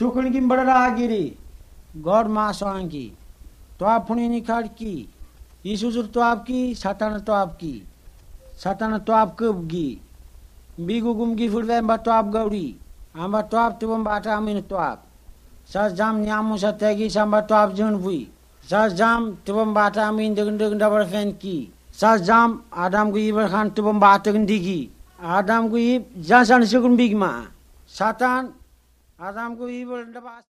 Sukun kim bada giri. God masangi. तो आप फुनी निखाड़ की यीशु तो आपकी सातान तो आपकी सातान तो आप कब गी बीगु गुम गी फुड़वे बा तो आप गौरी आंबा तो आप तुम बाटा अमीन तो आप सास जाम न्यामु सत्यागी सांबा तो आप जन हुई सास जाम तुम बाटा अमीन दगन दगन डबल फैन की सास जाम आदम को इबर खान तुम बाटा गंदगी आदम को इब जासान सुकुन बिगमा सातान आदम को इबर डबा